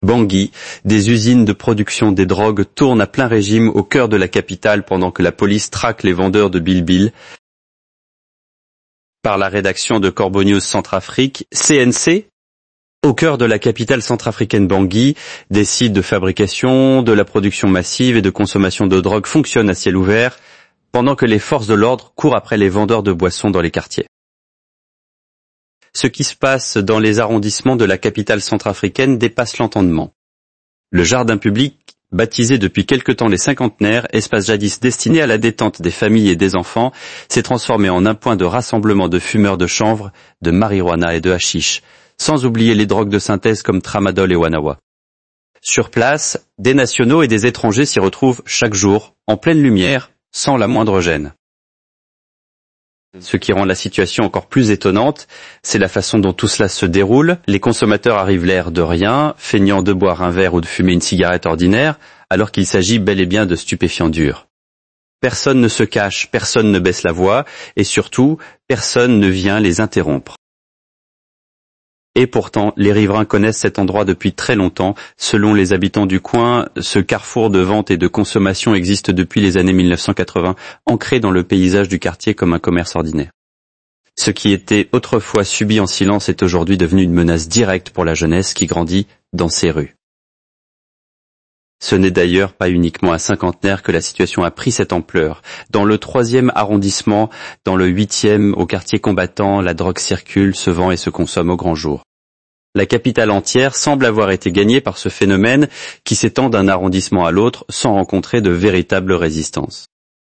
Bangui, des usines de production des drogues tournent à plein régime au cœur de la capitale pendant que la police traque les vendeurs de Bilbil. Par la rédaction de Corbeau News Centrafrique, CNC, au cœur de la capitale centrafricaine Bangui, des sites de fabrication, de la production massive et de consommation de drogue fonctionnent à ciel ouvert, pendant que les forces de l'ordre courent après les vendeurs de boissons dans les quartiers. Ce qui se passe dans les arrondissements de la capitale centrafricaine dépasse l'entendement. Le jardin public, baptisé depuis quelque temps les cinquantenaires, espace jadis destiné à la détente des familles et des enfants, s'est transformé en un point de rassemblement de fumeurs de chanvre, de marijuana et de hashish, sans oublier les drogues de synthèse comme tramadol et wanawa. Sur place, des nationaux et des étrangers s'y retrouvent chaque jour, en pleine lumière, sans la moindre gêne. Ce qui rend la situation encore plus étonnante, c'est la façon dont tout cela se déroule. Les consommateurs arrivent l'air de rien, feignant de boire un verre ou de fumer une cigarette ordinaire, alors qu'il s'agit bel et bien de stupéfiants durs. Personne ne se cache, personne ne baisse la voix, et surtout, personne ne vient les interrompre. Et pourtant, les riverains connaissent cet endroit depuis très longtemps. Selon les habitants du coin, ce carrefour de vente et de consommation existe depuis les années 1980, ancré dans le paysage du quartier comme un commerce ordinaire. Ce qui était autrefois subi en silence est aujourd'hui devenu une menace directe pour la jeunesse qui grandit dans ces rues. Ce n'est d'ailleurs pas uniquement à Cinquantenaire que la situation a pris cette ampleur. Dans le 3e arrondissement, dans le 8e, au quartier combattant, la drogue circule, se vend et se consomme au grand jour. La capitale entière semble avoir été gagnée par ce phénomène qui s'étend d'un arrondissement à l'autre sans rencontrer de véritable résistance.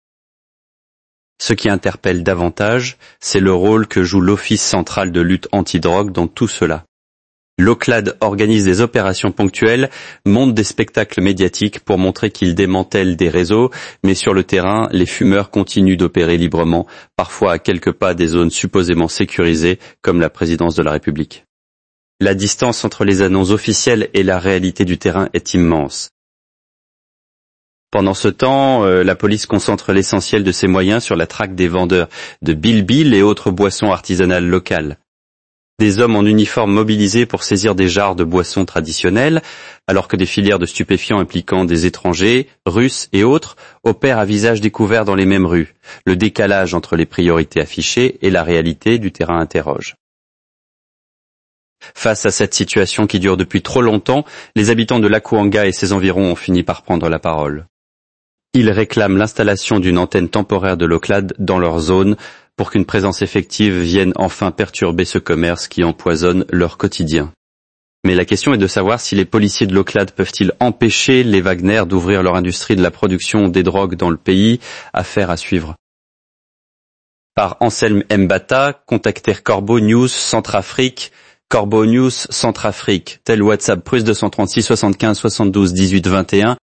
Ce qui interpelle davantage, c'est le rôle que joue l'Office central de lutte anti-drogue dans tout cela. L'OCLAD organise des opérations ponctuelles, monte des spectacles médiatiques pour montrer qu'il démantèle des réseaux, mais sur le terrain, les fumeurs continuent d'opérer librement, parfois à quelques pas des zones supposément sécurisées, comme la présidence de la République. La distance entre les annonces officielles et la réalité du terrain est immense. Pendant ce temps, la police concentre l'essentiel de ses moyens sur la traque des vendeurs de Bilbil et autres boissons artisanales locales. Des hommes en uniforme mobilisés pour saisir des jarres de boissons traditionnelles, alors que des filières de stupéfiants impliquant des étrangers, russes et autres, opèrent à visage découvert dans les mêmes rues. Le décalage entre les priorités affichées et la réalité du terrain interroge. Face à cette situation qui dure depuis trop longtemps, les habitants de Lakuanga et ses environs ont fini par prendre la parole. Ils réclament l'installation d'une antenne temporaire de l'OCLAD dans leur zone pour qu'une présence effective vienne enfin perturber ce commerce qui empoisonne leur quotidien. Mais la question est de savoir si les policiers de l'OCLAD peuvent-ils empêcher les Wagner d'ouvrir leur industrie de la production des drogues dans le pays, affaire à suivre. Par Anselme Mbata, contacter Corbeau News Centrafrique, Corbeau News Centrafrique, tel WhatsApp +236 75 72 18 21,